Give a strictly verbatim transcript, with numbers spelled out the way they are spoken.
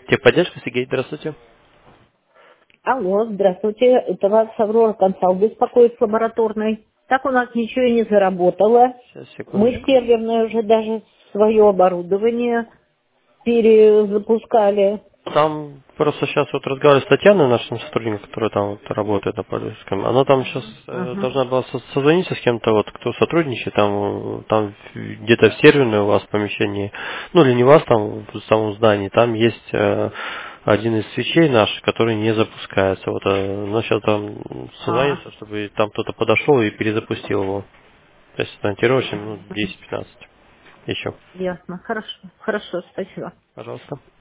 Техподдержка, Сергей, здравствуйте. Алло, здравствуйте, это вас Аврора Консалт беспокоит с лабораторной. Так у нас ничего и не заработало. Сейчас, Мы в секундочку. серверное уже даже свое оборудование перезапускали. Там просто сейчас вот разговариваю с Татьяной, нашим сотрудником, которая там вот работает на поддержком. Она там сейчас Ага. должна была со- созвониться с кем-то, вот, кто сотрудничает, там, э, там в- где-то в серверной у вас помещении, ну или не у вас там в самом здании, там есть э, один из свечей наш, который не запускается. Вот, э, она сейчас там А, созвонится, чтобы там кто-то подошел и перезапустил его. То есть ориентировочно минут десять-пятнадцать еще. ясно. Хорошо. Хорошо, спасибо. Пожалуйста.